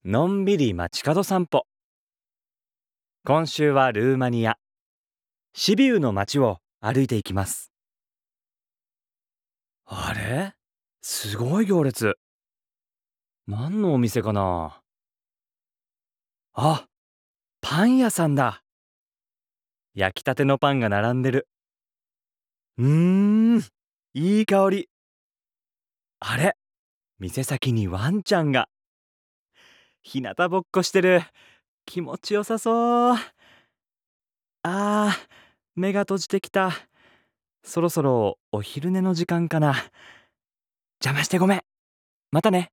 のんびり街角散歩。今週はルーマニア、シビウの街を歩いていきます。あれ、すごい行列。何のお店かな。あ、パン屋さんだ。焼きたてのパンが並んでる。いい香り。あれ、店先にワンちゃんが。日向ぼっこしてる。気持ちよさそう。目が閉じてきた。そろそろお昼寝の時間かな。邪魔してごめん。またね。